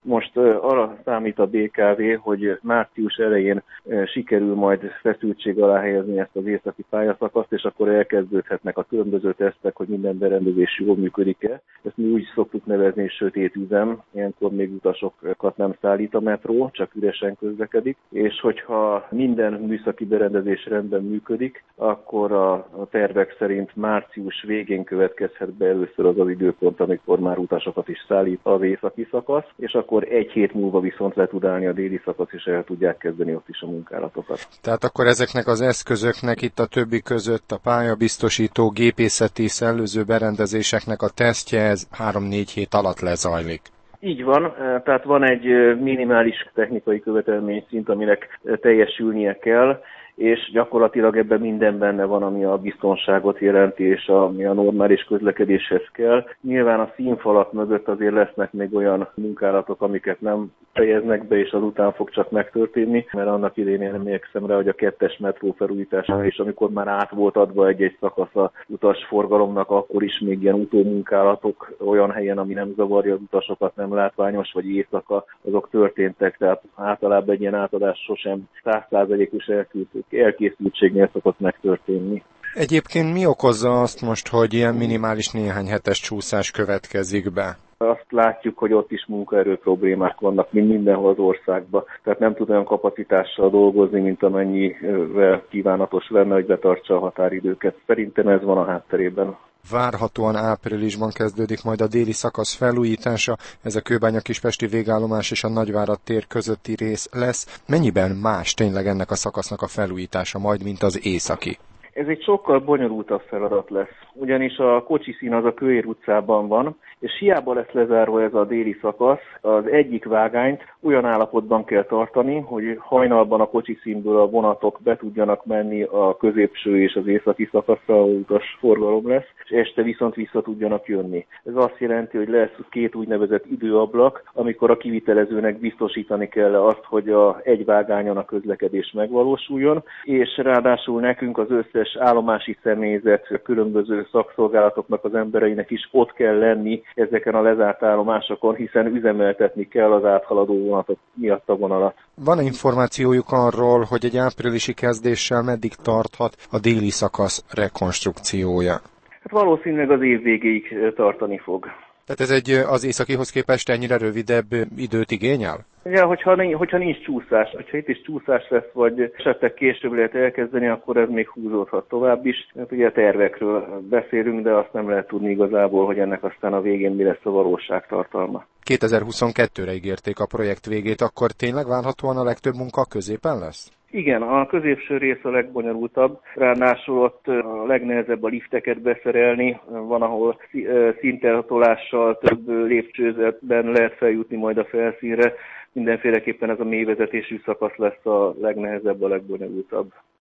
Most arra számít a BKV, hogy március elején sikerül majd feszültség alá helyezni ezt az északi pályaszakaszt, és akkor elkezdődhetnek a különböző tesztek, hogy minden berendezés jól működik-e. Ezt mi úgy szoktuk nevezni, hogy sötét üzem, ilyenkor még utasokat nem szállít a metró, csak üresen közlekedik, és hogyha minden műszaki berendezés rendben működik, akkor a tervek szerint március végén következhet be először az az időpont, amikor már utasokat is szállít az északi szakasz, és akkor egy hét múlva viszont le tud állni a déli szakasz, és el tudják kezdeni ott is a munkálatokat. Tehát akkor ezeknek az eszközöknek itt a többi között a pályabiztosító, gépészeti, szellőző berendezéseknek a tesztje, ez 3-4 hét alatt lezajlik. Így van, tehát van egy minimális technikai követelményszint, aminek teljesülnie kell, és gyakorlatilag ebben minden benne van, ami a biztonságot jelenti, és ami a normális közlekedéshez kell. Nyilván a színfalak mögött azért lesznek még olyan munkálatok, amiket nem fejeznek be, és azután fog csak megtörténni, mert annak idején én emlékszem rá, hogy a 2-es metró felújítására, és amikor már át volt adva egy-egy szakasz a utasforgalomnak, akkor is még ilyen utómunkálatok olyan helyen, ami nem zavarja az utasokat, nem látványos, vagy éjszaka, azok történtek, tehát általában egy ilyen átadás sosem 100%-os elkészültségnél szokott megtörténni. Egyébként mi okozza azt most, hogy ilyen minimális néhány hetes csúszás következik be? Azt látjuk, hogy ott is munkaerő problémák vannak, mint mindenhol az országban. Tehát nem tud olyan kapacitással dolgozni, mint amennyivel kívánatos lenne, hogy betartsa a határidőket. Szerintem ez van a hátterében. Várhatóan áprilisban kezdődik majd a déli szakasz felújítása, ez a Kőbánya-Kispesti végállomás és a Nagyvárad tér közötti rész lesz. Mennyiben más tényleg ennek a szakasznak a felújítása majd, mint az északi? Ez egy sokkal bonyolultabb feladat lesz, ugyanis a kocsiszín az a Kőér utcában van, és hiába lesz lezárva ez a déli szakasz, az egyik vágányt olyan állapotban kell tartani, hogy hajnalban a kocsiszínből a vonatok be tudjanak menni a középső és az északi szakaszra, ahol utasforgalom lesz, és este viszont vissza tudjanak jönni. Ez azt jelenti, hogy lesz 2 úgynevezett időablak, amikor a kivitelezőnek biztosítani kell azt, hogy egy vágányon a közlekedés megvalósuljon, és ráadásul nekünk az összes állomási személyzet, a különböző szakszolgálatoknak az embereinek is ott kell lenni ezeken a lezárt állomásokon, hiszen üzemeltetni kell az áthaladó vonatok miatt a vonalat. Van-e információjuk arról, hogy egy áprilisi kezdéssel meddig tarthat a déli szakasz rekonstrukciója? Hát valószínűleg az év végéig tartani fog. Tehát ez az északihoz képest ennyire rövidebb időt igényel? Ja, hogyha nincs csúszás, hogyha itt is csúszás lesz, vagy esetleg később lehet elkezdeni, akkor ez még húzódhat tovább is. Hát ugye tervekről beszélünk, de azt nem lehet tudni igazából, hogy ennek aztán a végén mi lesz a valóságtartalma. 2022-re ígérték a projekt végét, akkor tényleg várhatóan a legtöbb munka középen lesz? Igen, a középső rész a legbonyolultabb, ráadásul ott a legnehezebb a lifteket beszerelni, van, ahol színteltolással több lépcsőzetben lehet feljutni majd a felszínre, mindenféleképpen ez a mélyvezetésű szakasz lesz a legnehezebb, a legbonyolultabb.